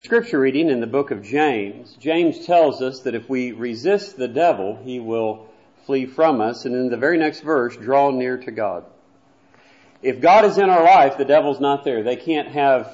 Scripture reading in the book of James. James tells us that if we resist the devil, he will flee from us. And in the very next verse, draw near to God. If God is in our life, the devil's not there. They can't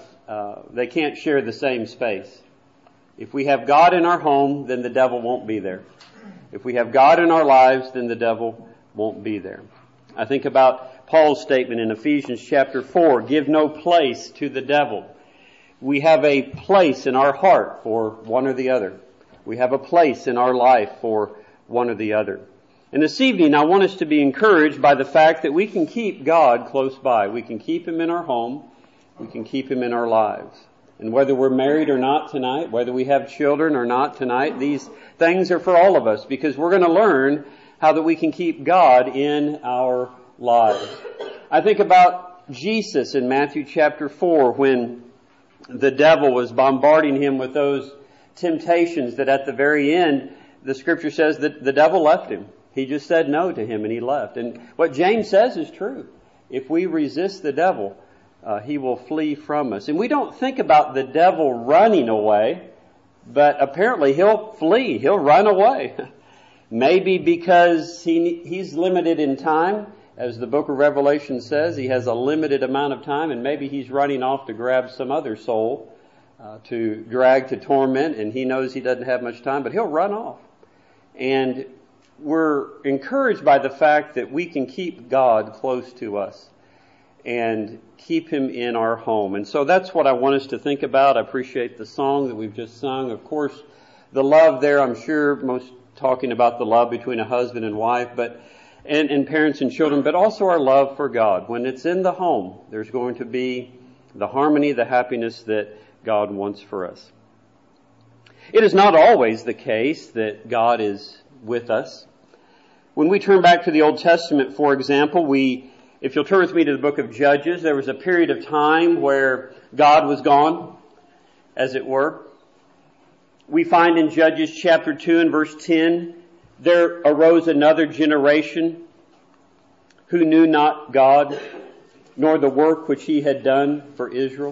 share the same space. If we have God in our home, then the devil won't be there. If we have God in our lives, then the devil won't be there. I think about Paul's statement in Ephesians chapter 4, give no place to the devil. We have a place in our heart for one or the other. We have a place in our life for one or the other. And this evening, I want us to be encouraged by the fact that we can keep God close by. We can keep Him in our home. We can keep Him in our lives. And whether we're married or not tonight, whether we have children or not tonight, these things are for all of us because we're going to learn how that we can keep God in our lives. I think about Jesus in Matthew chapter 4 when the devil was bombarding him with those temptations that at the very end, the scripture says that the devil left him. He just said no to him and he left. And what James says is true. If we resist the devil, he will flee from us. And we don't think about the devil running away, but apparently he'll flee. He'll run away. Maybe because he's limited in time. As the book of Revelation says, he has a limited amount of time, and maybe he's running off to grab some other soul to drag to torment, and he knows he doesn't have much time, but he'll run off. And we're encouraged by the fact that we can keep God close to us and keep Him in our home. And so that's what I want us to think about. I appreciate the song that we've just sung. Of course, the love there, I'm sure most talking about the love between a husband and wife, but and parents and children, but also our love for God. When it's in the home, there's going to be the harmony, the happiness that God wants for us. It is not always the case that God is with us. When we turn back to the Old Testament, for example, if you'll turn with me to the book of Judges, there was a period of time where God was gone, as it were. We find in Judges chapter 2 and verse 10, there arose another generation who knew not God, nor the work which He had done for Israel.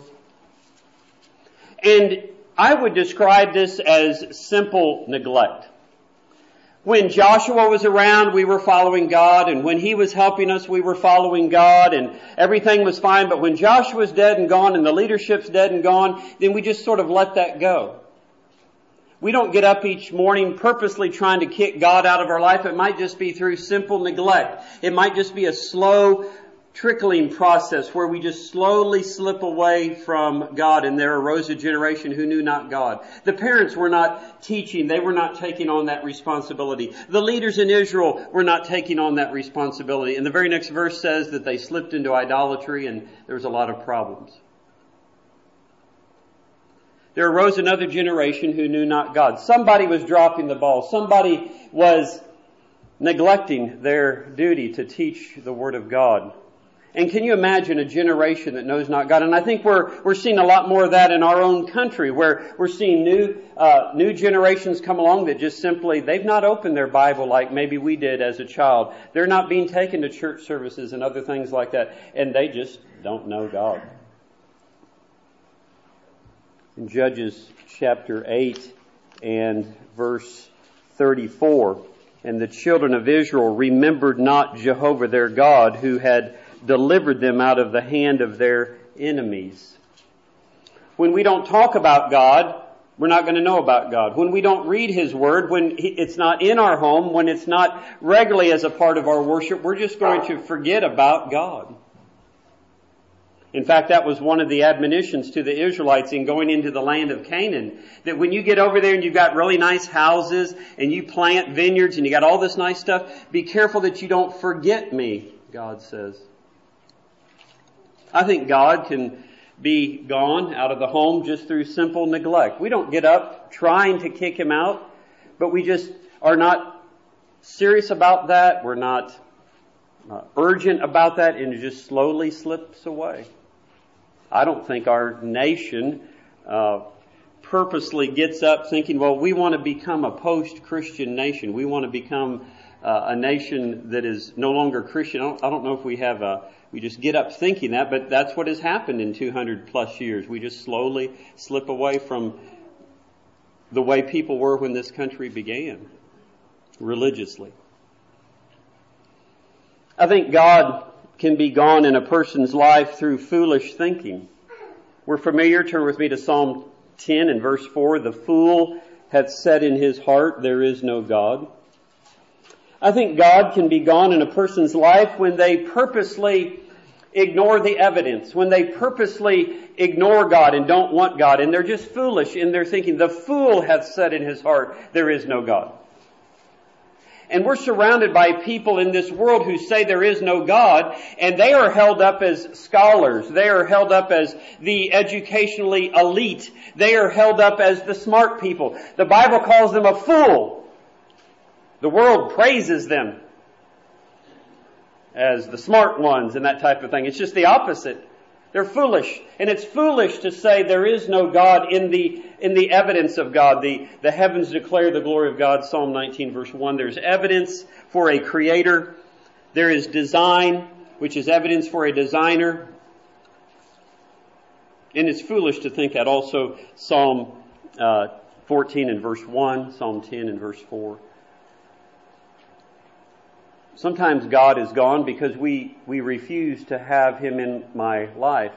And I would describe this as simple neglect. When Joshua was around, we were following God, and when he was helping us, we were following God, and everything was fine. But when Joshua's dead and gone, and the leadership's dead and gone, then we just sort of let that go. We don't get up each morning purposely trying to kick God out of our life. It might just be through simple neglect. It might just be a slow trickling process where we just slowly slip away from God, and there arose a generation who knew not God. The parents were not teaching. They were not taking on that responsibility. The leaders in Israel were not taking on that responsibility. And the very next verse says that they slipped into idolatry and there was a lot of problems. There arose another generation who knew not God. Somebody was dropping the ball. Somebody was neglecting their duty to teach the Word of God. And can you imagine a generation that knows not God? And I think we're seeing a lot more of that in our own country, where we're seeing new generations come along that just simply, they've not opened their Bible like maybe we did as a child. They're not being taken to church services and other things like that. And they just don't know God. In Judges chapter 8 and verse 34, and the children of Israel remembered not Jehovah their God, who had delivered them out of the hand of their enemies. When we don't talk about God, we're not going to know about God. When we don't read His Word, when it's not in our home, when it's not regularly as a part of our worship, we're just going to forget about God. In fact, that was one of the admonitions to the Israelites in going into the land of Canaan. That when you get over there and you've got really nice houses and you plant vineyards and you got all this nice stuff, be careful that you don't forget me, God says. I think God can be gone out of the home just through simple neglect. We don't get up trying to kick Him out, but we just are not serious about that. We're not urgent about that, and it just slowly slips away. I don't think our nation purposely gets up thinking, well, we want to become a post-Christian nation. We want to become a nation that is no longer Christian. I don't know if we just get up thinking that, but that's what has happened in 200 plus years. We just slowly slip away from the way people were when this country began, religiously. I think God can be gone in a person's life through foolish thinking. We're familiar. Turn with me to Psalm 10 and verse 4. The fool hath said in his heart, there is no God. I think God can be gone in a person's life when they purposely ignore the evidence, when they purposely ignore God and don't want God, and they're just foolish in their thinking. The fool hath said in his heart, there is no God. And we're surrounded by people in this world who say there is no God, and they are held up as scholars. They are held up as the educationally elite. They are held up as the smart people. The Bible calls them a fool. The world praises them as the smart ones and that type of thing. It's just the opposite. They're foolish. And it's foolish to say there is no God in the evidence of God. The heavens declare the glory of God, Psalm 19 verse 1. There's evidence for a creator. There is design, which is evidence for a designer. And it's foolish to think that. Also, Psalm 14 and verse 1, Psalm 10 and verse 4. Sometimes God is gone because we refuse to have Him in my life.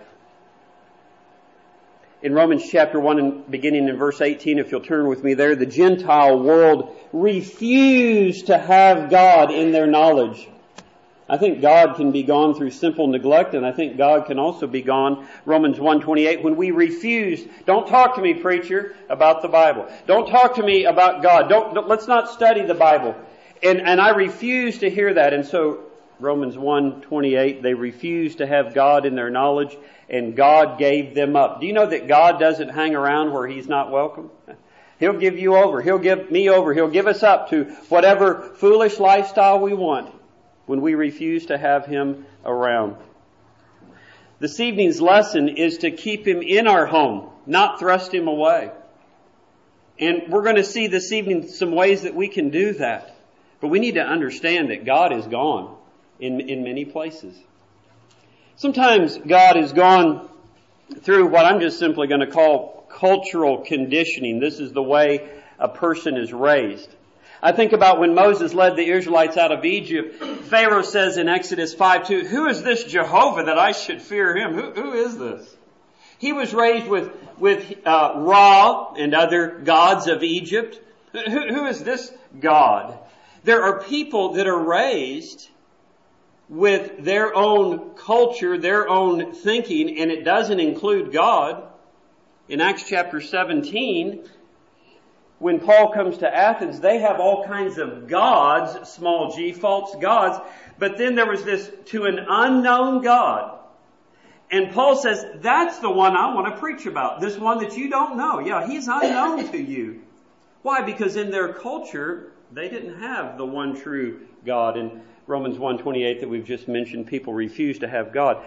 In Romans chapter 1 and beginning in verse 18, if you'll turn with me there, the Gentile world refused to have God in their knowledge. I think God can be gone through simple neglect, and I think God can also be gone, Romans 1:28, when we refuse. Don't talk to me, preacher, about the Bible. Don't talk to me about God. Let's not study the Bible. And I refuse to hear that. And so, Romans 1:28, they refused to have God in their knowledge, and God gave them up. Do you know that God doesn't hang around where He's not welcome? He'll give you over. He'll give me over. He'll give us up to whatever foolish lifestyle we want when we refuse to have Him around. This evening's lesson is to keep Him in our home, not thrust Him away. And we're going to see this evening some ways that we can do that. But we need to understand that God is gone in many places. Sometimes God is gone through what I'm just simply going to call cultural conditioning. This is the way a person is raised. I think about when Moses led the Israelites out of Egypt. Pharaoh says in Exodus 5:2, who is this Jehovah that I should fear Him? Who is this? He was raised with Ra and other gods of Egypt. Who is this God? There are people that are raised with their own culture, their own thinking, and it doesn't include God. In Acts chapter 17, when Paul comes to Athens, they have all kinds of gods, small g, false gods, but then there was this to an unknown God. And Paul says, that's the one I want to preach about, this one that you don't know. Yeah, He's unknown to you. Why? Because in their culture, they didn't have the one true God. In Romans 1:28 that we've just mentioned, people refuse to have God.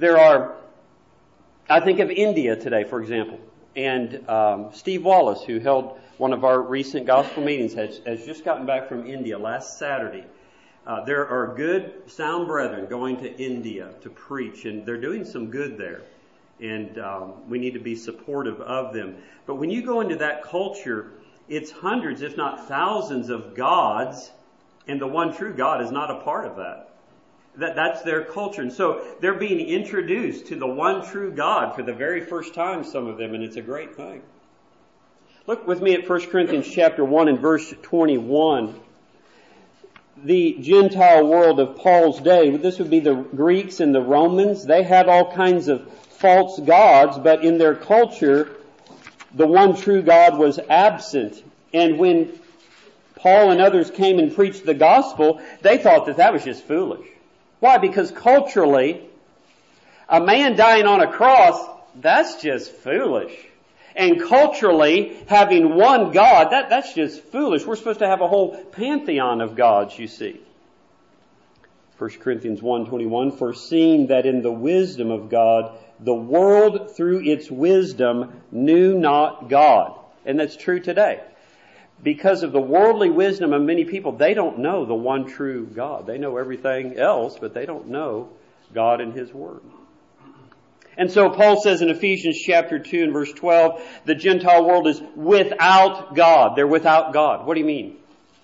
I think of India today, for example, and Steve Wallace, who held one of our recent gospel meetings, has just gotten back from India last Saturday. There are good, sound brethren going to India to preach, and they're doing some good there. And we need to be supportive of them. But when you go into that culture, it's hundreds, if not thousands of gods, and the one true God is not a part of that. That's their culture. And so they're being introduced to the one true God for the very first time, some of them, and it's a great thing. Look with me at 1 Corinthians chapter 1 and verse 21. The Gentile world of Paul's day, this would be the Greeks and the Romans. They had all kinds of false gods, but in their culture, the one true God was absent. And when Paul and others came and preached the gospel, they thought that was just foolish. Why? Because culturally, a man dying on a cross, that's just foolish. And culturally, having one God, that's just foolish. We're supposed to have a whole pantheon of gods, you see. 1 Corinthians 1:21, foreseeing that in the wisdom of God, the world through its wisdom knew not God. And that's true today. because of the worldly wisdom of many people, they don't know the one true God. They know everything else, but they don't know God and His Word. And so Paul says in Ephesians chapter 2 and verse 12, the Gentile world is without God. They're without God. What do you mean?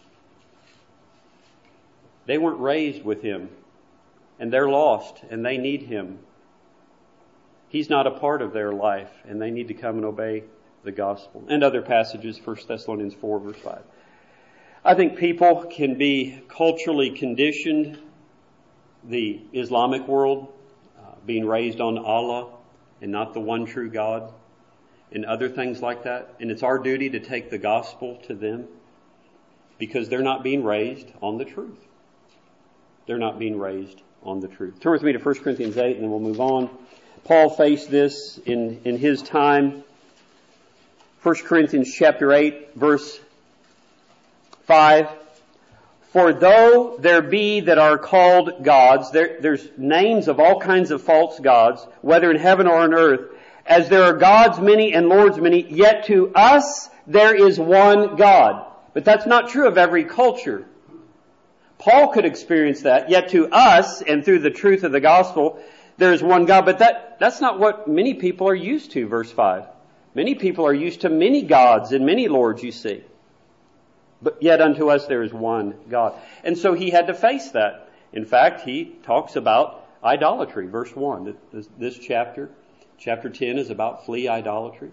They weren't raised with Him, and they're lost, and they need Him. He's not a part of their life, and they need to come and obey the gospel. And other passages, 1 Thessalonians 4 verse 5. I think people can be culturally conditioned, the Islamic world, being raised on Allah and not the one true God, and other things like that. And it's our duty to take the gospel to them because they're not being raised on the truth. They're not being raised on the truth. Turn with me to 1 Corinthians 8 and then we'll move on. Paul faced this in his time. 1 Corinthians chapter 8 verse 5. For though there be that are called gods, there's names of all kinds of false gods, whether in heaven or on earth, as there are gods many and lords many, yet to us there is one God. But that's not true of every culture. Paul could experience that, yet to us, and through the truth of the gospel, there is one God. But that's not what many people are used to, verse 5. Many people are used to many gods and many lords, you see. But yet unto us there is one God. And so he had to face that. In fact, he talks about idolatry, verse 1. This chapter 10, is about flee idolatry.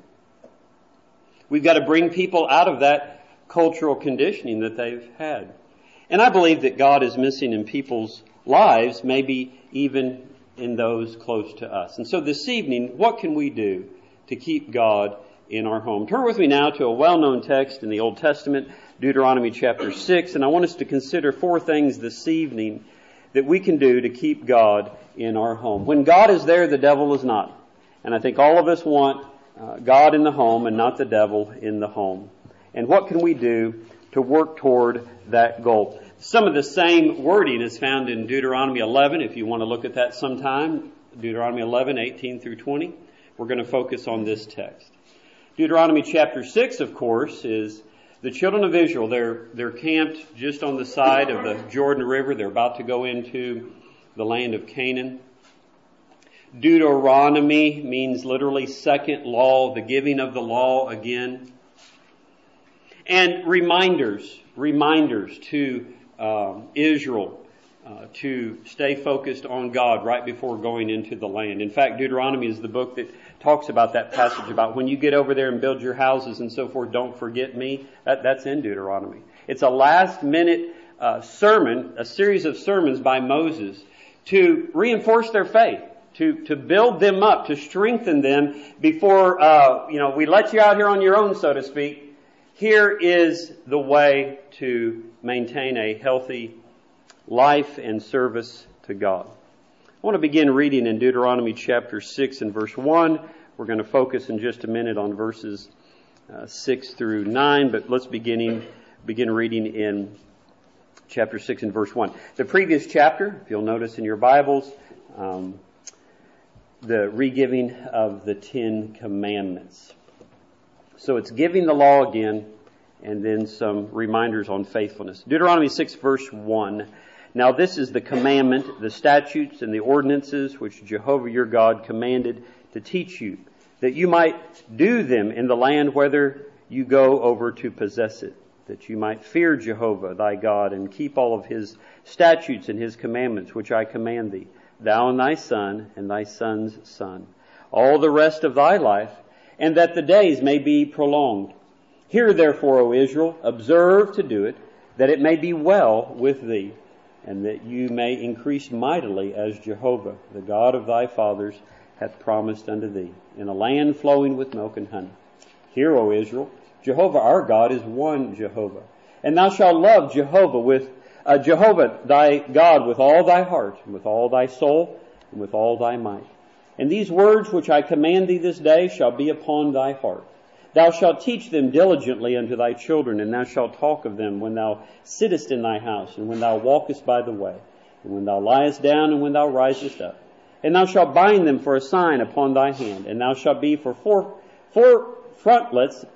We've got to bring people out of that cultural conditioning that they've had. And I believe that God is missing in people's lives, maybe even in those close to us. And so this evening, what can we do to keep God in our home? Turn with me now to a well-known text in the Old Testament, Deuteronomy chapter 6, and I want us to consider 4 things this evening that we can do to keep God in our home. When God is there, the devil is not. And I think all of us want God in the home and not the devil in the home. And what can we do to work toward that goal? Some of the same wording is found in Deuteronomy 11, if you want to look at that sometime. Deuteronomy 11, 18 through 20. We're going to focus on this text. Deuteronomy chapter 6, of course, is the children of Israel. They're camped just on the side of the Jordan River. They're about to go into the land of Canaan. Deuteronomy means literally second law, the giving of the law again. And reminders to Israel to stay focused on God right before going into the land. In fact, Deuteronomy is the book that talks about that passage about when you get over there and build your houses and so forth, don't forget me. That's in Deuteronomy. It's a last-minute sermon, a series of sermons by Moses to reinforce their faith, to build them up, to strengthen them before, we let you out here on your own, so to speak. Here is the way to maintain a healthy life and service to God. I want to begin reading in Deuteronomy chapter 6 and verse 1. We're going to focus in just a minute on verses 6 through 9, but let's begin reading in chapter 6 and verse 1. The previous chapter, if you'll notice in your Bibles, the re-giving of the 10 Commandments. So it's giving the law again, and then some reminders on faithfulness. Deuteronomy 6 verse 1. Now this is the commandment, the statutes and the ordinances which Jehovah your God commanded to teach you, that you might do them in the land whither you go over to possess it, that you might fear Jehovah thy God and keep all of his statutes and his commandments which I command thee, thou and thy son and thy son's son, all the rest of thy life, and that the days may be prolonged. Hear therefore, O Israel, observe to do it, that it may be well with thee, and that you may increase mightily as Jehovah, the God of thy fathers, hath promised unto thee, in a land flowing with milk and honey. Hear, O Israel, Jehovah our God is one Jehovah, and thou shalt love Jehovah thy God with all thy heart, and with all thy soul, and with all thy might. And these words which I command thee this day shall be upon thy heart. Thou shalt teach them diligently unto thy children, and thou shalt talk of them when thou sittest in thy house, and when thou walkest by the way, and when thou liest down, and when thou risest up. And thou shalt bind them for a sign upon thy hand, and thou shalt be for four frontlets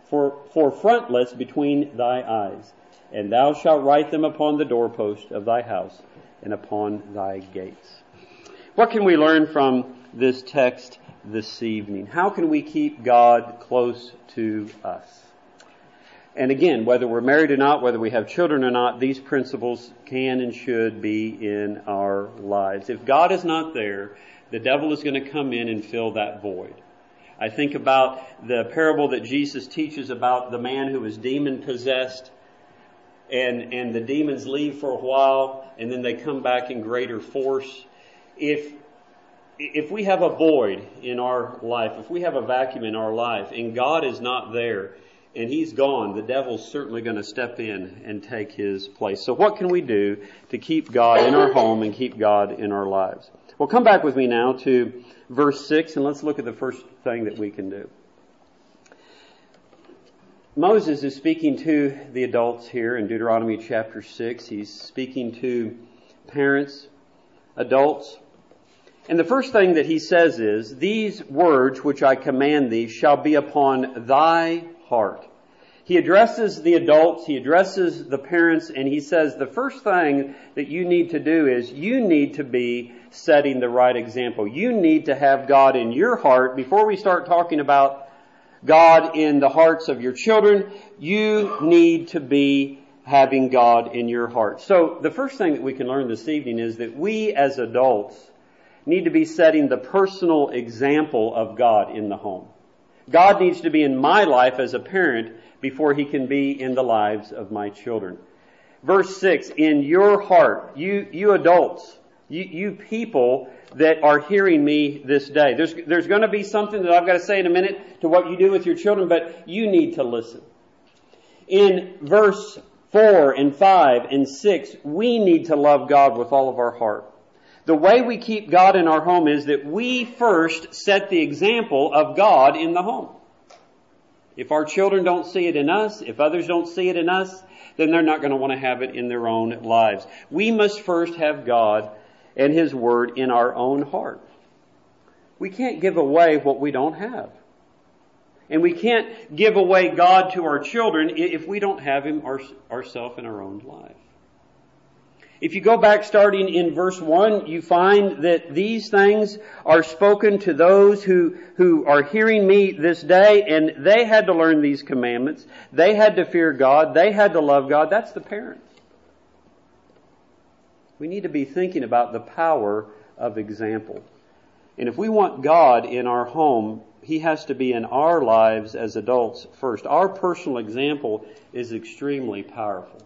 for frontlets between thy eyes, and thou shalt write them upon the doorpost of thy house and upon thy gates. What can we learn from this text this evening? How can we keep God close to us? And again, whether we're married or not, whether we have children or not, these principles can and should be in our lives. If God is not there, the devil is going to come in and fill that void. I think about the parable that Jesus teaches about the man who was demon possessed, and the demons leave for a while and then they come back in greater force. If we have a void in our life, if we have a vacuum in our life and God is not there and He's gone, the devil's certainly going to step in and take His place. So what can we do to keep God in our home and keep God in our lives? Well, come back with me now to verse 6 and let's look at the first thing that we can do. Moses is speaking to the adults here in Deuteronomy chapter 6. He's speaking to parents, adults. And the first thing that he says is, these words which I command thee shall be upon thy heart. He addresses the adults, he addresses the parents, and he says the first thing that you need to do is you need to be setting the right example. You need to have God in your heart. Before we start talking about God in the hearts of your children, you need to be having God in your heart. So the first thing that we can learn this evening is that we as adults need to be setting the personal example of God in the home. God needs to be in my life as a parent before He can be in the lives of my children. Verse 6, in your heart, you adults, you people that are hearing me this day. There's going to be something that I've got to say in a minute to what you do with your children, but you need to listen. In verse 4 and 5 and 6, we need to love God with all of our heart. The way we keep God in our home is that we first set the example of God in the home. If our children don't see it in us, if others don't see it in us, then they're not going to want to have it in their own lives. We must first have God and His Word in our own heart. We can't give away what we don't have. And we can't give away God to our children if we don't have Him ourselves in our own life. If you go back starting in verse 1, you find that these things are spoken to those who are hearing me this day, and they had to learn these commandments. They had to fear God. They had to love God. That's the parents. We need to be thinking about the power of example. And if we want God in our home, He has to be in our lives as adults first. Our personal example is extremely powerful.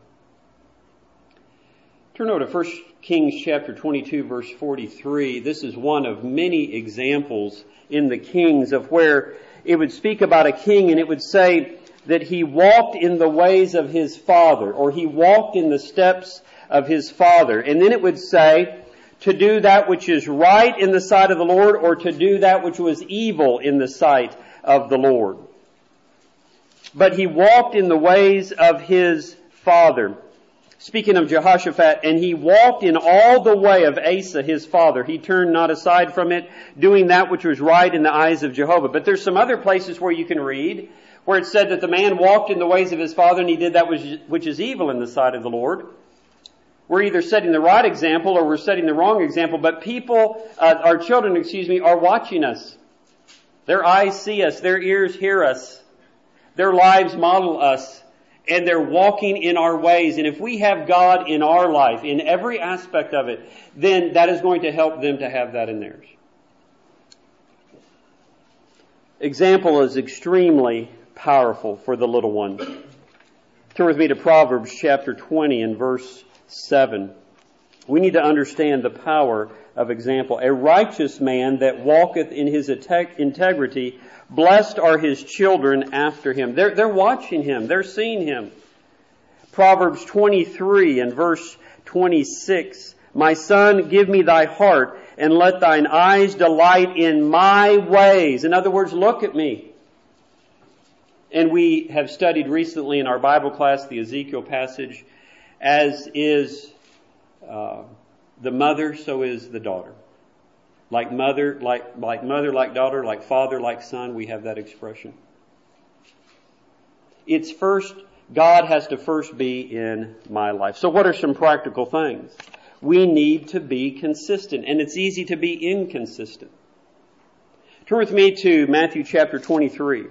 Turn over to 1 Kings chapter 22, verse 43. This is one of many examples in the Kings of where it would speak about a king and it would say that he walked in the ways of his father, or he walked in the steps of his father. And then it would say to do that which is right in the sight of the Lord, or to do that which was evil in the sight of the Lord. But he walked in the ways of his father. Speaking of Jehoshaphat, and he walked in all the way of Asa his father. He turned not aside from it, doing that which was right in the eyes of Jehovah. But there's some other places where you can read where it said that the man walked in the ways of his father and he did that which is evil in the sight of the Lord. We're either setting the right example or we're setting the wrong example, but our children, are watching us. Their eyes see us, their ears hear us, their lives model us. And they're walking in our ways. And if we have God in our life, in every aspect of it, then that is going to help them to have that in theirs. Example is extremely powerful for the little one. Turn with me to Proverbs chapter 20 and verse 7. We need to understand the power of example. A righteous man that walketh in his integrity, blessed are his children after him. They're watching him. They're seeing him. Proverbs 23 and verse 26. My son, give me thy heart, and let thine eyes delight in my ways. In other words, look at me. And we have studied recently in our Bible class the Ezekiel passage, as is the mother, so is the daughter. Like mother, like daughter, like father, like son, we have that expression. God has to first be in my life. So what are some practical things? We need to be consistent, and it's easy to be inconsistent. Turn with me to Matthew chapter 23.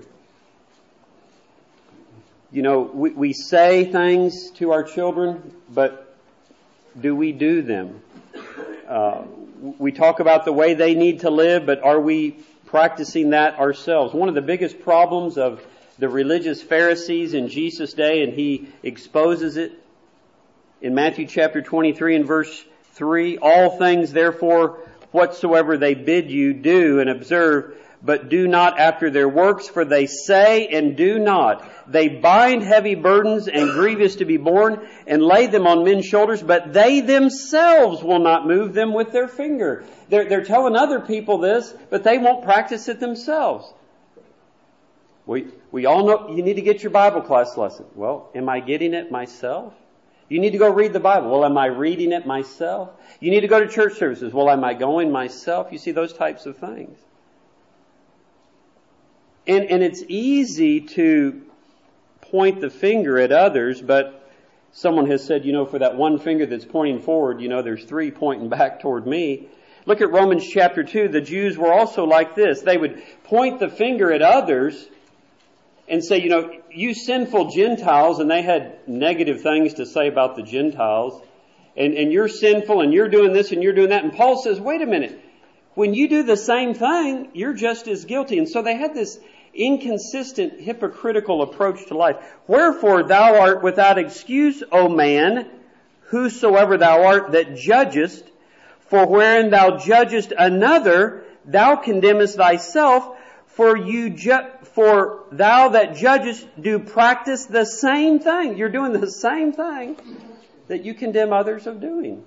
You know, we say things to our children, but do we do them? We talk about the way they need to live, but are we practicing that ourselves? One of the biggest problems of the religious Pharisees in Jesus' day, and he exposes it in Matthew chapter 23 and verse 3, all things therefore whatsoever they bid you do and observe, but do not after their works, for they say and do not. They bind heavy burdens and grievous to be borne and lay them on men's shoulders, but they themselves will not move them with their finger. They're telling other people this, but they won't practice it themselves. We all know you need to get your Bible class lesson. Well, am I getting it myself? You need to go read the Bible. Well, am I reading it myself? You need to go to church services. Well, am I going myself? You see, those types of things. And it's easy to point the finger at others, but someone has said, you know, for that one finger that's pointing forward, you know, there's three pointing back toward me. Look at Romans chapter 2. The Jews were also like this. They would point the finger at others and say, you know, you sinful Gentiles, and they had negative things to say about the Gentiles, and you're sinful, and you're doing this, and you're doing that. And Paul says, wait a minute. When you do the same thing, you're just as guilty. And so they had this inconsistent, hypocritical approach to life. Wherefore thou art without excuse, O man, whosoever thou art that judgest, for wherein thou judgest another, thou condemnest thyself, for thou that judgest do practice the same thing. You're doing the same thing that you condemn others of doing.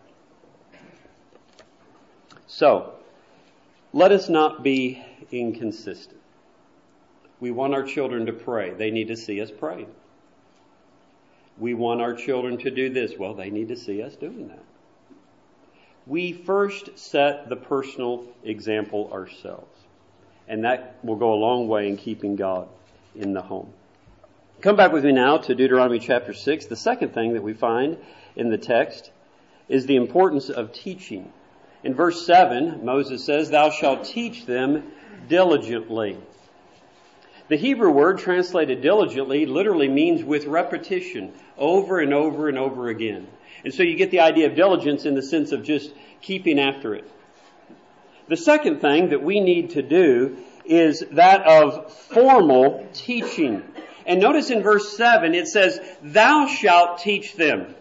So, let us not be inconsistent. We want our children to pray. They need to see us pray. We want our children to do this. Well, they need to see us doing that. We first set the personal example ourselves. And that will go a long way in keeping God in the home. Come back with me now to Deuteronomy chapter 6. The second thing that we find in the text is the importance of teaching. In verse 7, Moses says, thou shalt teach them diligently. The Hebrew word translated diligently literally means with repetition, over and over and over again. And so you get the idea of diligence in the sense of just keeping after it. The second thing that we need to do is that of formal teaching. And notice in verse 7 it says, thou shalt teach them.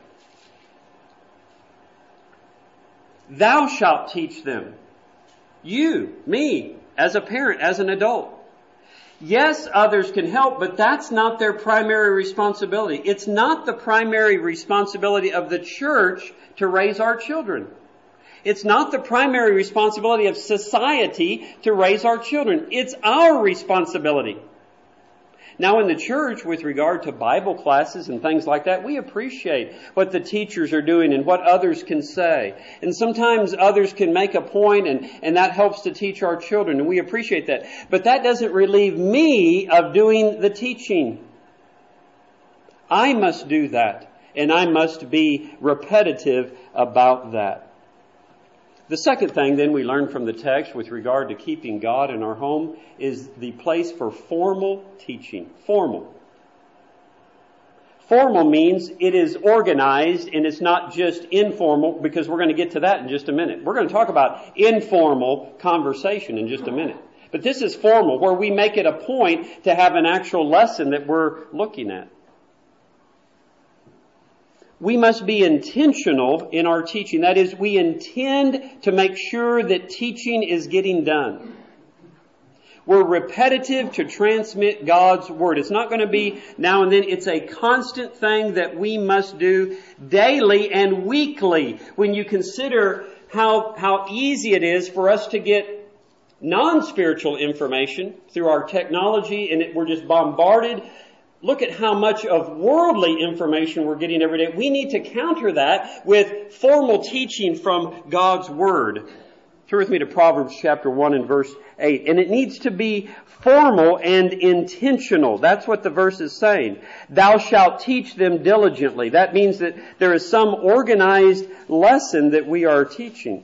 Thou shalt teach them. You, me, as a parent, as an adult. Yes, others can help, but that's not their primary responsibility. It's not the primary responsibility of the church to raise our children. It's not the primary responsibility of society to raise our children. It's our responsibility. Now in the church, with regard to Bible classes and things like that, we appreciate what the teachers are doing and what others can say. And sometimes others can make a point and that helps to teach our children, and we appreciate that. But that doesn't relieve me of doing the teaching. I must do that, and I must be repetitive about that. The second thing then we learn from the text with regard to keeping God in our home is the place for formal teaching. Formal. Formal means it is organized and it's not just informal, because we're going to get to that in just a minute. We're going to talk about informal conversation in just a minute. But this is formal, where we make it a point to have an actual lesson that we're looking at. We must be intentional in our teaching. That is, we intend to make sure that teaching is getting done. We're repetitive to transmit God's Word. It's not going to be now and then. It's a constant thing that we must do daily and weekly. When you consider how easy it is for us to get non-spiritual information through our technology, and we're just bombarded. Look at how much of worldly information we're getting every day. We need to counter that with formal teaching from God's Word. Turn with me to Proverbs chapter 1 and verse 8. And it needs to be formal and intentional. That's what the verse is saying. Thou shalt teach them diligently. That means that there is some organized lesson that we are teaching.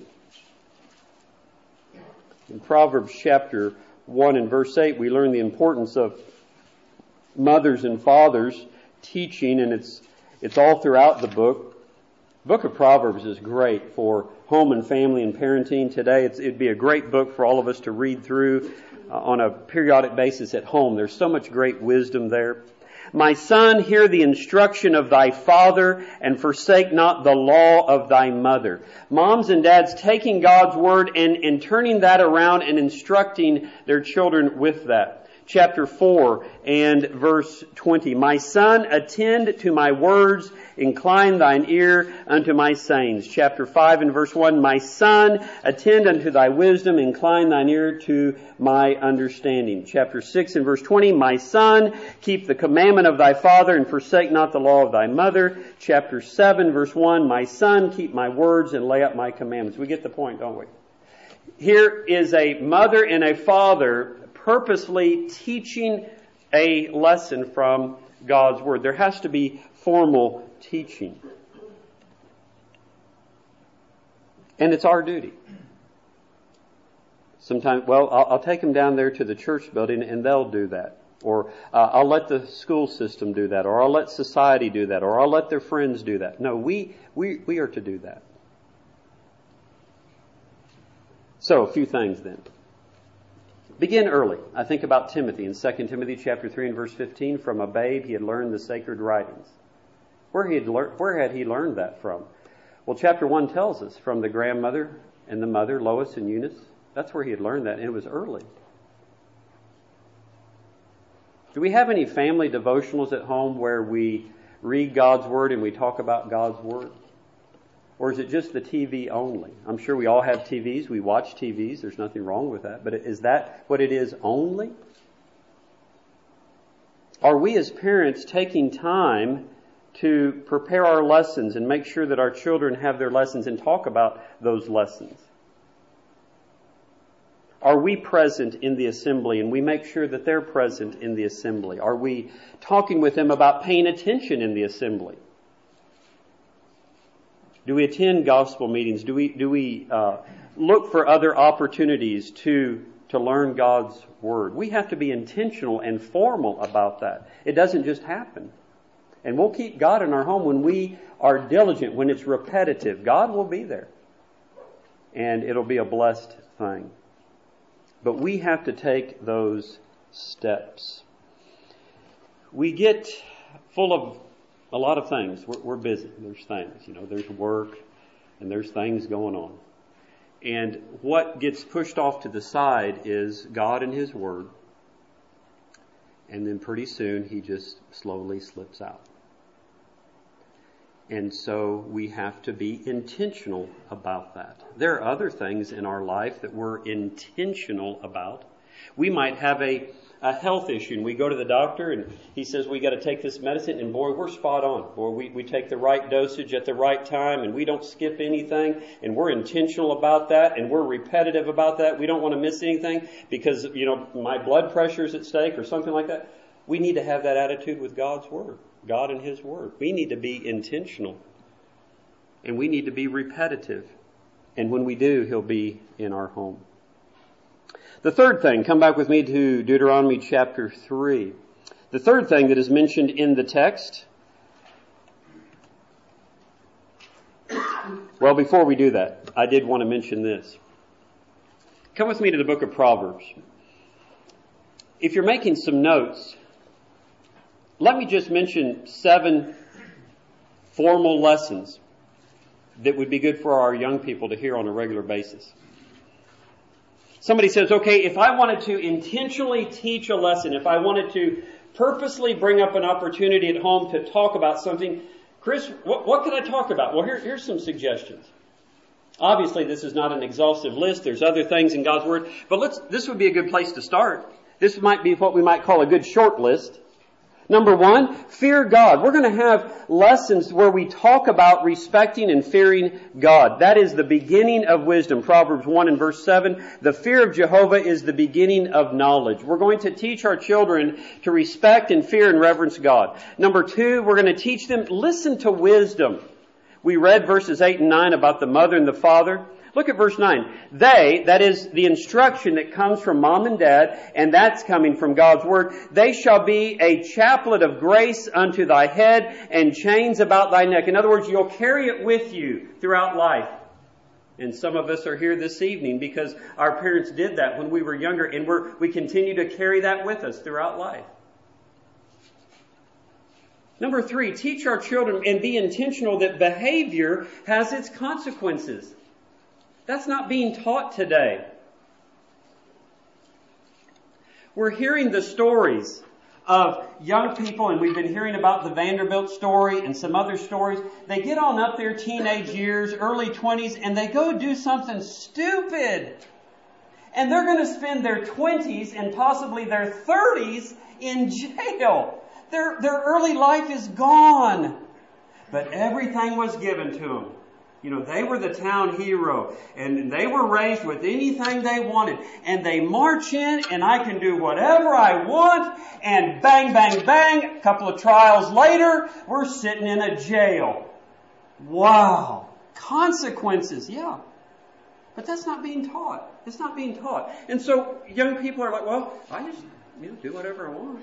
In Proverbs chapter 1 and verse 8, we learn the importance of mothers and fathers teaching, and it's all throughout the book. The book of Proverbs is great for home and family and parenting. Today, it'd be a great book for all of us to read through on a periodic basis at home. There's so much great wisdom there. My son, hear the instruction of thy father, and forsake not the law of thy mother. Moms and dads taking God's word and turning that around and instructing their children with that. Chapter 4 and verse 20. My son, attend to my words, incline thine ear unto my sayings. Chapter 5 and verse 1. My son, attend unto thy wisdom, incline thine ear to my understanding. Chapter 6 and verse 20. My son, keep the commandment of thy father, and forsake not the law of thy mother. Chapter 7 verse 1. My son, keep my words and lay up my commandments. We get the point, don't we? Here is a mother and a father purposely teaching a lesson from God's Word. There has to be formal teaching. And it's our duty. Sometimes, I'll take them down there to the church building and they'll do that. Or I'll let the school system do that. Or I'll let society do that. Or I'll let their friends do that. No, we are to do that. So, a few things then. Begin early. I think about Timothy in 2 Timothy chapter 3 and verse 15. From a babe he had learned the sacred writings. Where had he learned that from? Well, chapter 1 tells us from the grandmother and the mother, Lois and Eunice. That's where he had learned that, and it was early. Do we have any family devotionals at home where we read God's Word and we talk about God's Word? Or is it just the TV only? I'm sure we all have TVs. We watch TVs. There's nothing wrong with that. But is that what it is only? Are we as parents taking time to prepare our lessons and make sure that our children have their lessons and talk about those lessons? Are we present in the assembly and we make sure that they're present in the assembly? Are we talking with them about paying attention in the assembly? Do we attend gospel meetings? Do we look for other opportunities to learn God's Word? We have to be intentional and formal about that. It doesn't just happen. And we'll keep God in our home when we are diligent, when it's repetitive. God will be there. And it'll be a blessed thing. But we have to take those steps. We get full of a lot of things. We're busy. There's things, there's work and there's things going on. And what gets pushed off to the side is God and His Word. And then pretty soon He just slowly slips out. And so we have to be intentional about that. There are other things in our life that we're intentional about. We might have a health issue and we go to the doctor and he says we got to take this medicine, and boy, we're spot on. Boy, we take the right dosage at the right time and we don't skip anything, and we're intentional about that and we're repetitive about that. We don't want to miss anything because, my blood pressure is at stake or something like that. We need to have that attitude with God's Word, God and His Word. We need to be intentional and we need to be repetitive. And when we do, He'll be in our home. The third thing, come back with me to Deuteronomy chapter 3. The third thing that is mentioned in the text. Well, before we do that, I did want to mention this. Come with me to the book of Proverbs. If you're making some notes, let me just mention 7 formal lessons that would be good for our young people to hear on a regular basis. Somebody says, okay, if I wanted to intentionally teach a lesson, if I wanted to purposely bring up an opportunity at home to talk about something, Chris, what could I talk about? Well, here's some suggestions. Obviously, this is not an exhaustive list. There's other things in God's Word. But this would be a good place to start. This might be what we might call a good short list. Number one, fear God. We're going to have lessons where we talk about respecting and fearing God. That is the beginning of wisdom. Proverbs 1 and verse 7, the fear of Jehovah is the beginning of knowledge. We're going to teach our children to respect and fear and reverence God. Number two, we're going to teach them, listen to wisdom. We read verses 8 and 9 about the mother and the father. Look at verse 9. They, that is the instruction that comes from mom and dad, and that's coming from God's Word, they shall be a chaplet of grace unto thy head and chains about thy neck. In other words, you'll carry it with you throughout life. And some of us are here this evening because our parents did that when we were younger, and we continue to carry that with us throughout life. Number three, teach our children and be intentional that behavior has its consequences. That's not being taught today. We're hearing the stories of young people, and we've been hearing about the Vanderbilt story and some other stories. They get on up their teenage years, early 20s, and they go do something stupid. And they're going to spend their 20s and possibly their 30s in jail. Their early life is gone. But everything was given to them. You know, they were the town hero, and they were raised with anything they wanted. And they march in, and I can do whatever I want, and bang, bang, bang, a couple of trials later, we're sitting in a jail. Wow. Consequences, yeah. But that's not being taught. It's not being taught. And so young people are like, well, I just do whatever I want.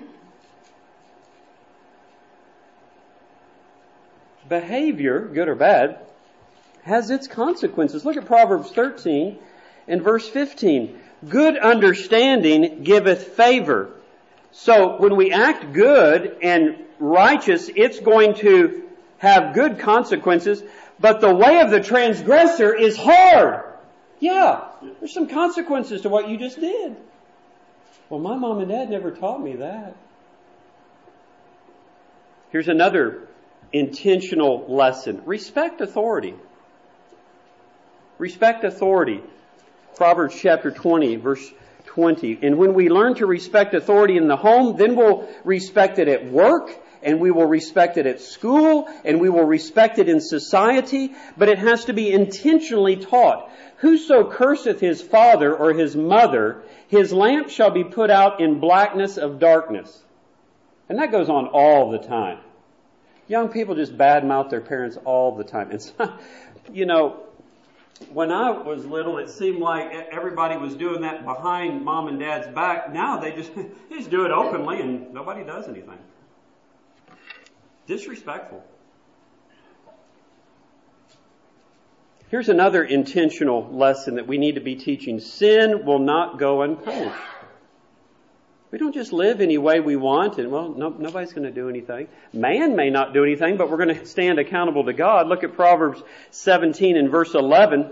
Behavior, good or bad, has its consequences. Look at Proverbs 13 and verse 15. Good understanding giveth favor. So when we act good and righteous, it's going to have good consequences, but the way of the transgressor is hard. Yeah, there's some consequences to what you just did. Well, my mom and dad never taught me that. Here's another intentional lesson. Respect authority. Respect authority. Proverbs chapter 20, verse 20. And when we learn to respect authority in the home, then we'll respect it at work, and we will respect it at school, and we will respect it in society, but it has to be intentionally taught. Whoso curseth his father or his mother, his lamp shall be put out in blackness of darkness. And that goes on all the time. Young people just badmouth their parents all the time. It's not, when I was little, it seemed like everybody was doing that behind mom and dad's back. Now they just do it openly and nobody does anything. Disrespectful. Here's another intentional lesson that we need to be teaching. Sin will not go unpunished. We don't just live any way we want and, nobody's going to do anything. Man may not do anything, but we're going to stand accountable to God. Look at Proverbs 17 and verse 11.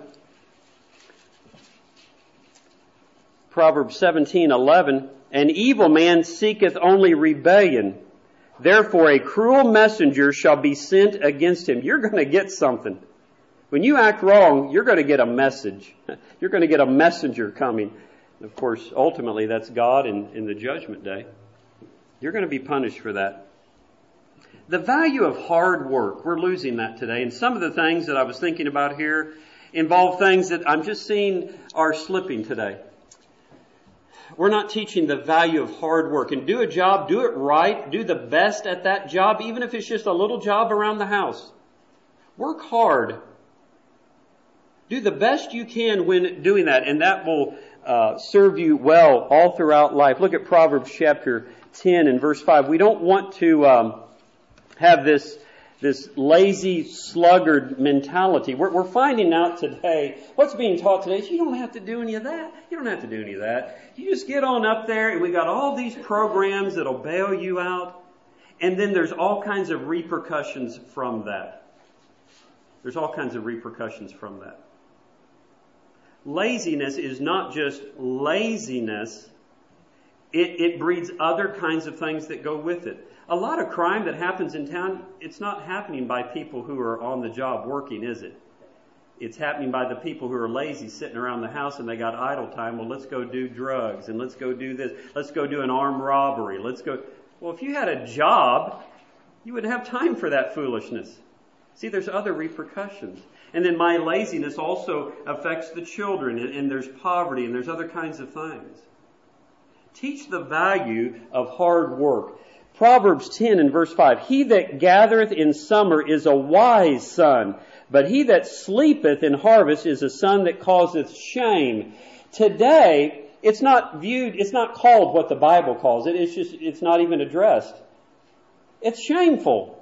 Proverbs 17:11. An evil man seeketh only rebellion. Therefore a cruel messenger shall be sent against him. You're going to get something. When you act wrong, you're going to get a message. You're going to get a messenger coming. Of course, ultimately, that's God in the judgment day. You're going to be punished for that. The value of hard work, we're losing that today. And some of the things that I was thinking about here involve things that I'm just seeing are slipping today. We're not teaching the value of hard work. And do a job, do it right, do the best at that job, even if it's just a little job around the house. Work hard. Do the best you can when doing that, and that will serve you well all throughout life. Look at Proverbs chapter 10 and verse 5. We don't want to have this lazy sluggard mentality. We're finding out today, what's being taught today is you don't have to do any of that. You don't have to do any of that. You just get on up there, and we got all these programs that'll bail you out, and then there's all kinds of repercussions from that. There's all kinds of repercussions from that. Laziness is not just laziness. It breeds other kinds of things that go with it. A lot of crime that happens in town, it's not happening by people who are on the job working, is it? It's happening by the people who are lazy, sitting around the house and they got idle time. Well, let's go do drugs and let's go do this. Let's go do an armed robbery. Well, if you had a job, you wouldn't have time for that foolishness. See, there's other repercussions. And then my laziness also affects the children, and there's poverty, and there's other kinds of things. Teach the value of hard work. Proverbs 10 and verse 5, He that gathereth in summer is a wise son, but he that sleepeth in harvest is a son that causeth shame. Today, it's not called what the Bible calls it. It's not even addressed. It's shameful.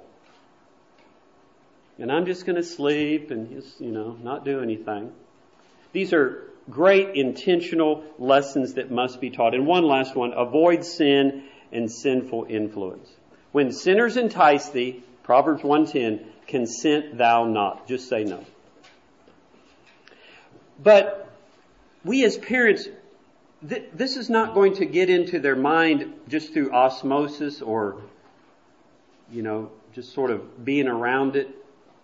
And I'm just going to sleep and just, not do anything. These are great intentional lessons that must be taught. And one last one, avoid sin and sinful influence. When sinners entice thee, Proverbs 1:10, consent thou not. Just say no. But we as parents, this is not going to get into their mind just through osmosis or, just sort of being around it.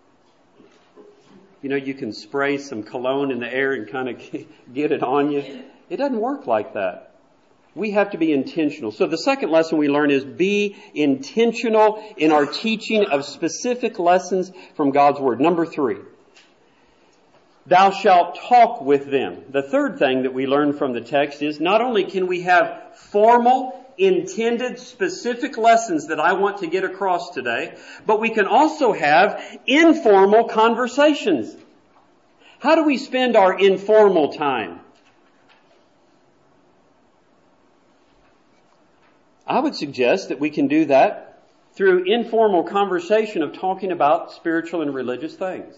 You can spray some cologne in the air and kind of get it on you. It doesn't work like that. We have to be intentional. So the second lesson we learn is be intentional in our teaching of specific lessons from God's Word. Number 3, thou shalt talk with them. The third thing that we learn from the text is not only can we have formal, intended, specific lessons that I want to get across today, but we can also have informal conversations. How do we spend our informal time? I would suggest that we can do that through informal conversation of talking about spiritual and religious things.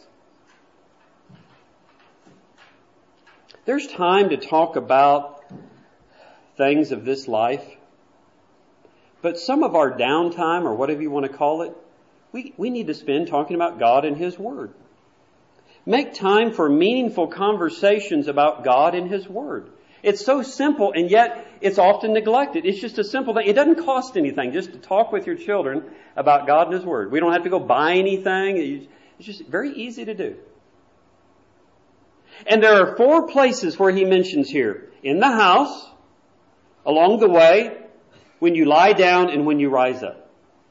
There's time to talk about things of this life, but some of our downtime, or whatever you want to call it, we need to spend talking about God and His Word. Make time for meaningful conversations about God and His Word. It's so simple, and yet it's often neglected. It's just a simple thing. It doesn't cost anything just to talk with your children about God and His Word. We don't have to go buy anything. It's just very easy to do. And there are 4 places where he mentions here. In the house, along the way, when you lie down, and when you rise up.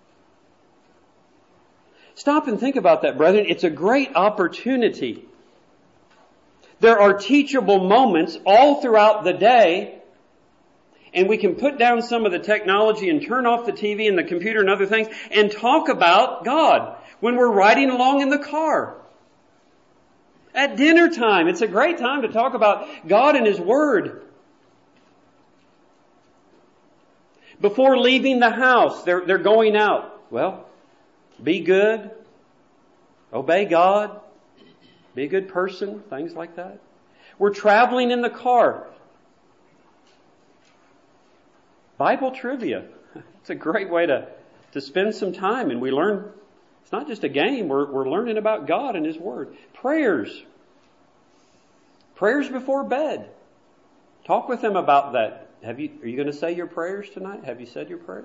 Stop and think about that, brethren. It's a great opportunity. There are teachable moments all throughout the day, and we can put down some of the technology and turn off the TV and the computer and other things and talk about God when we're riding along in the car. At dinner time, it's a great time to talk about God and His Word. Before leaving the house, they're going out. Well, be good, obey God, be a good person, things like that. We're traveling in the car. Bible trivia. It's a great way to spend some time, and we learn. It's not just a game. We're learning about God and His Word. Prayers before bed. Talk with them about that. Are you going to say your prayers tonight? Have you said your prayers?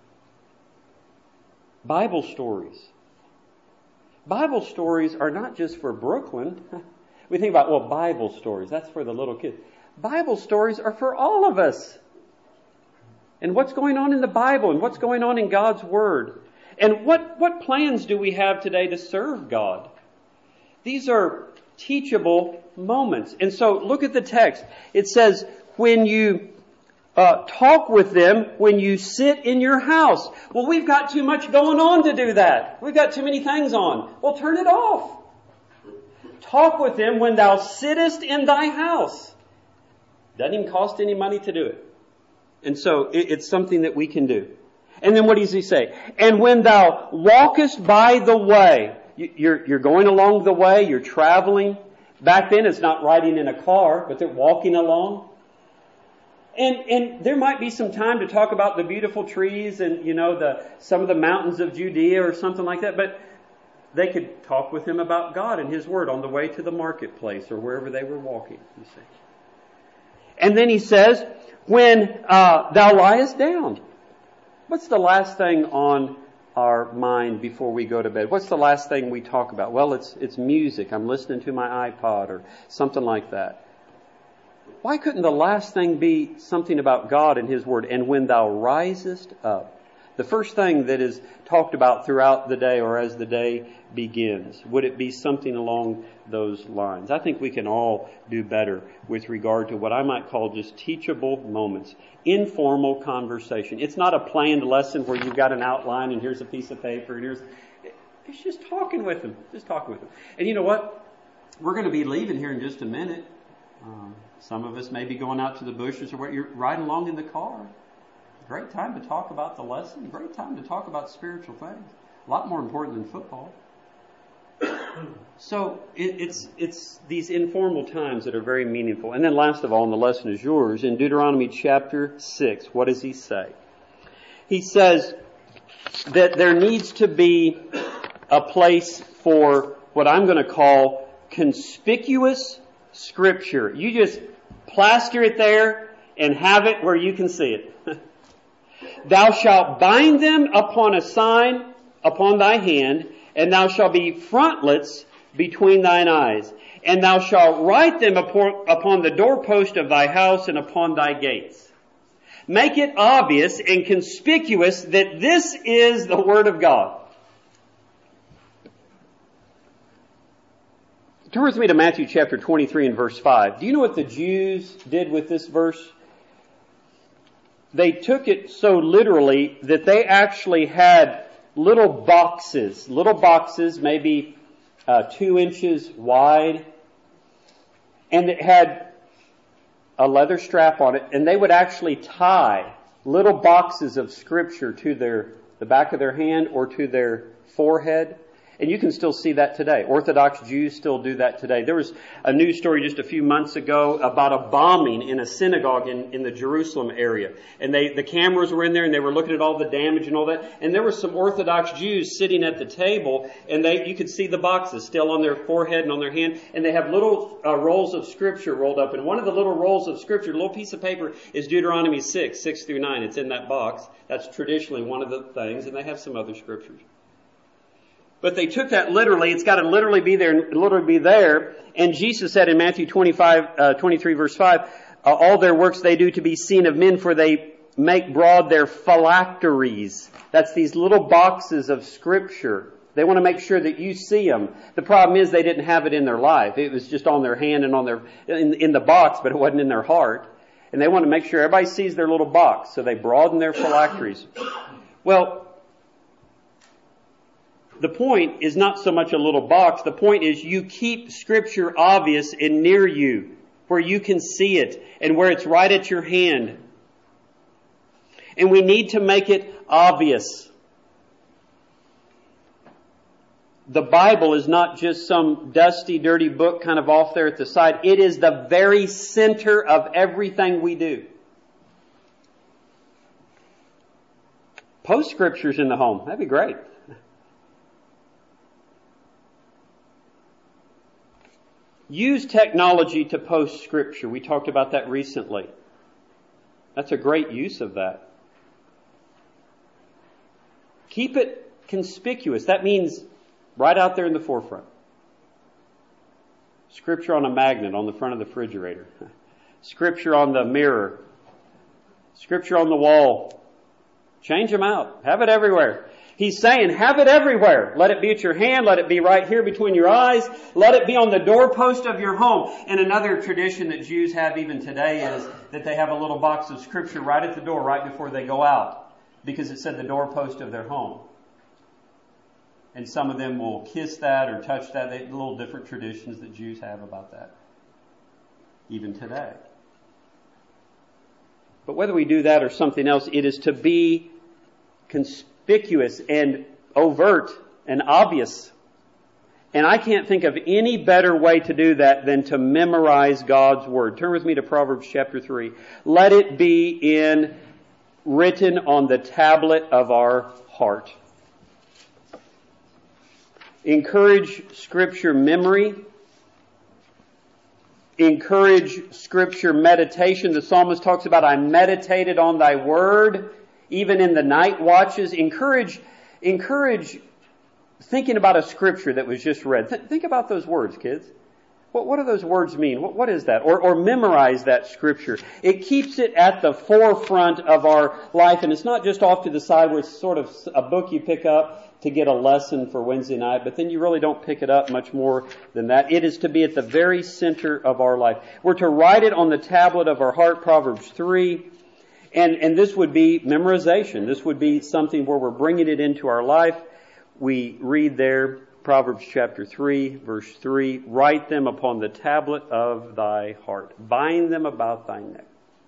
Bible stories. Bible stories are not just for Brooklyn. We think about, Bible stories, that's for the little kids. Bible stories are for all of us. And what's going on in the Bible, and what's going on in God's Word. And what plans do we have today to serve God? These are teachable moments. And so look at the text. It says, when you talk with them, when you sit in your house. Well, we've got too much going on to do that. We've got too many things on. Well, turn it off. Talk with them when thou sittest in thy house. Doesn't even cost any money to do it. And so it's something that we can do. And then what does he say? And when thou walkest by the way, you're going along the way, you're traveling. Back then it's not riding in a car, but they're walking along. And there might be some time to talk about the beautiful trees and, some of the mountains of Judea or something like that. But they could talk with him about God and His Word on the way to the marketplace or wherever they were walking, you see. And then he says, when thou liest down. What's the last thing on our mind before we go to bed? What's the last thing we talk about? Well, it's music. I'm listening to my iPod or something like that. Why couldn't the last thing be something about God and His Word? And when thou risest up. the first thing that is talked about throughout the day or as the day begins? Would it be something along those lines? I think we can all do better with regard to what I might call just teachable moments. Informal conversation. It's not a planned lesson where you've got an outline and here's a piece of paper and it's just talking with them. Just talking with them. And you know what? We're going to be leaving here in just a minute. Some of us may be going out to the bushes or what. You're riding along in the car. Great time to talk about the lesson. Great time to talk about spiritual things. A lot more important than football. So it's these informal times that are very meaningful. And then last of all, and the lesson is yours, in Deuteronomy chapter 6, what does he say? He says that there needs to be a place for what I'm going to call conspicuous Scripture. You just plaster it there and have it where you can see it. Thou shalt bind them upon a sign upon thy hand, and thou shalt be frontlets between thine eyes. And thou shalt write them upon the doorpost of thy house and upon thy gates. Make it obvious and conspicuous that this is the Word of God. Turn with me to Matthew chapter 23 and verse 5. Do you know what the Jews did with this verse? They took it so literally that they actually had little boxes maybe 2 inches wide, and it had a leather strap on it, and they would actually tie little boxes of Scripture to the back of their hand or to their forehead. And you can still see that today. Orthodox Jews still do that today. There was a news story just a few months ago about a bombing in a synagogue in the Jerusalem area. And the cameras were in there and they were looking at all the damage and all that. And there were some Orthodox Jews sitting at the table, and you could see the boxes still on their forehead and on their hand. And they have little rolls of Scripture rolled up. And one of the little rolls of Scripture, a little piece of paper, is Deuteronomy 6 through 9. It's in that box. That's traditionally one of the things. And they have some other Scriptures. But they took that literally. It's got to literally be there. And Jesus said in Matthew 23 verse 5, all their works they do to be seen of men, for they make broad their phylacteries. That's these little boxes of Scripture. They want to make sure that you see them. The problem is they didn't have it in their life. It was just on their hand and in the box, but it wasn't in their heart. And they want to make sure everybody sees their little box. So they broaden their phylacteries. Well, the point is not so much a little box. The point is you keep Scripture obvious and near you, where you can see it and where it's right at your hand. And we need to make it obvious. The Bible is not just some dusty, dirty book kind of off there at the side. It is the very center of everything we do. Post Scriptures in the home. That'd be great. Use technology to post Scripture. We talked about that recently. That's a great use of that. Keep it conspicuous. That means right out there in the forefront. Scripture on a magnet on the front of the refrigerator. Scripture on the mirror. Scripture on the wall. Change them out. Have it everywhere. He's saying, have it everywhere. Let it be at your hand. Let it be right here between your eyes. Let it be on the doorpost of your home. And another tradition that Jews have even today is that they have a little box of Scripture right at the door, right before they go out, because it said the doorpost of their home. And some of them will kiss that or touch that. Little different traditions that Jews have about that, even today. But whether we do that or something else, it is to be conspicuous and overt and obvious. And I can't think of any better way to do that than to memorize God's Word. Turn with me to Proverbs chapter 3. Let it be written on the tablet of our heart. Encourage Scripture memory. Encourage Scripture meditation. The psalmist talks about, I meditated on thy word, even in the night watches. Encourage thinking about a Scripture that was just read. Think about those words, kids. What do those words mean? What is that? Or memorize that Scripture. It keeps it at the forefront of our life, and it's not just off to the side where it's sort of a book you pick up to get a lesson for Wednesday night, but then you really don't pick it up much more than that. It is to be at the very center of our life. We're to write it on the tablet of our heart, Proverbs 3. And this would be memorization. This would be something where we're bringing it into our life. We read there, Proverbs chapter 3, verse 3, write them upon the tablet of thy heart. Bind them about thy neck.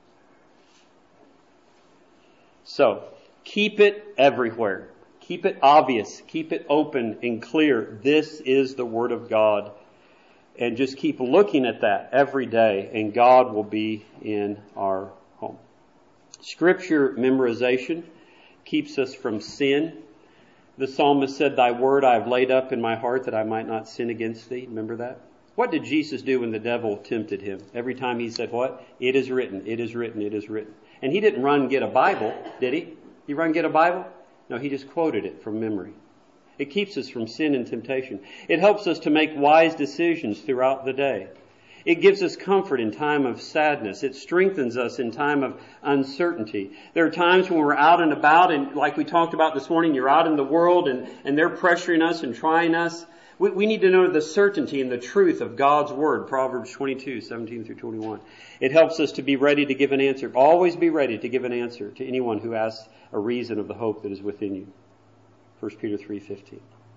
So, keep it everywhere. Keep it obvious. Keep it open and clear. This is the Word of God. And just keep looking at that every day, and God will be in our home. Scripture memorization keeps us from sin. The psalmist said, thy word I have laid up in my heart that I might not sin against thee. Remember that? What did Jesus do when the devil tempted him? Every time he said what? It is written, it is written, it is written. And he didn't run and get a Bible, did he? He run and get a Bible? No, he just quoted it from memory. It keeps us from sin and temptation. It helps us to make wise decisions throughout the day. It gives us comfort in time of sadness. It strengthens us in time of uncertainty. There are times when we're out and about, and like we talked about this morning, you're out in the world and they're pressuring us and trying us. We need to know the certainty and the truth of God's Word, Proverbs 22, 17 through 21. It helps us to be ready to give an answer. Always be ready to give an answer to anyone who asks a reason of the hope that is within you. 1 Peter 3:15.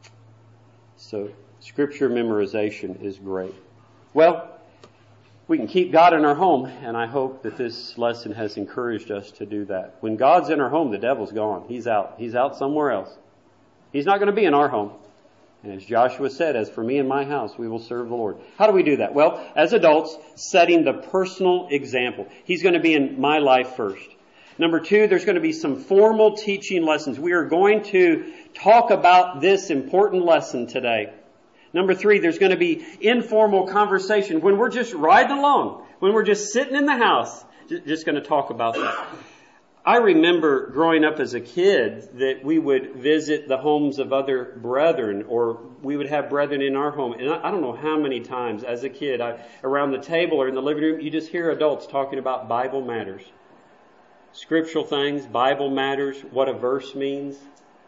So, Scripture memorization is great. Well, we can keep God in our home, and I hope that this lesson has encouraged us to do that. When God's in our home, the devil's gone. He's out. He's out somewhere else. He's not going to be in our home. And as Joshua said, as for me and my house, we will serve the Lord. How do we do that? Well, as adults, setting the personal example. He's going to be in my life first. Number 2, there's going to be some formal teaching lessons. We are going to talk about this important lesson today. Number 3, there's going to be informal conversation when we're just riding along, when we're just sitting in the house, just going to talk about that. I remember growing up as a kid that we would visit the homes of other brethren, or we would have brethren in our home. And I don't know how many times as a kid, around the table or in the living room, you just hear adults talking about Bible matters. Scriptural things, Bible matters, what a verse means.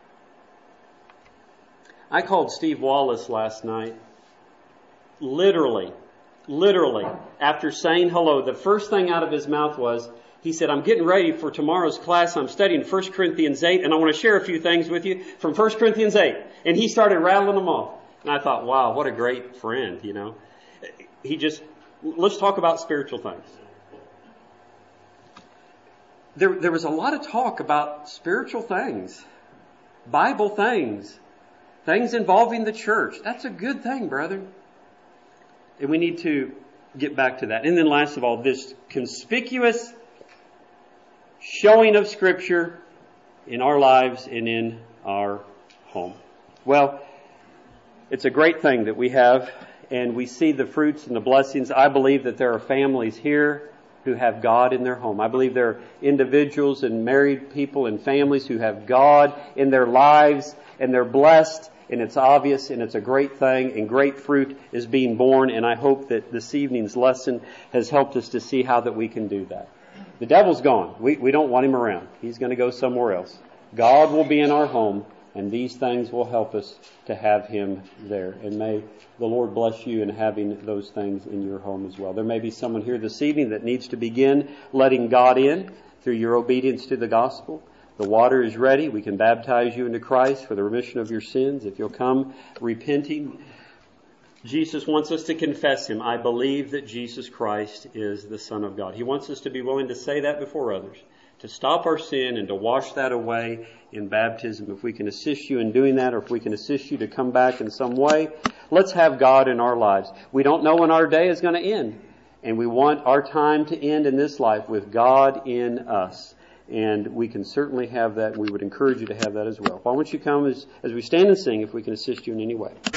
I called Steve Wallace last night. Literally, after saying hello, the first thing out of his mouth was, he said, I'm getting ready for tomorrow's class. I'm studying 1 Corinthians 8, and I want to share a few things with you from 1 Corinthians 8. And he started rattling them off. And I thought, wow, what a great friend, you know. Let's talk about spiritual things. There was a lot of talk about spiritual things, Bible things, things involving the church. That's a good thing, brethren. And we need to get back to that. And then last of all, this conspicuous showing of Scripture in our lives and in our home. Well, it's a great thing that we have, and we see the fruits and the blessings. I believe that there are families here who have God in their home. I believe there are individuals and married people and families who have God in their lives, and they're blessed, and it's obvious, and it's a great thing, and great fruit is being born, and I hope that this evening's lesson has helped us to see how that we can do that. The devil's gone. We don't want him around. He's going to go somewhere else. God will be in our home, and these things will help us to have him there. And may the Lord bless you in having those things in your home as well. There may be someone here this evening that needs to begin letting God in through your obedience to the gospel. The water is ready. We can baptize you into Christ for the remission of your sins. If you'll come repenting, Jesus wants us to confess him. I believe that Jesus Christ is the Son of God. He wants us to be willing to say that before others, to stop our sin and to wash that away in baptism. If we can assist you in doing that, or if we can assist you to come back in some way, let's have God in our lives. We don't know when our day is going to end, and we want our time to end in this life with God in us. And we can certainly have that. We would encourage you to have that as well. Why don't you come as we stand and sing, if we can assist you in any way.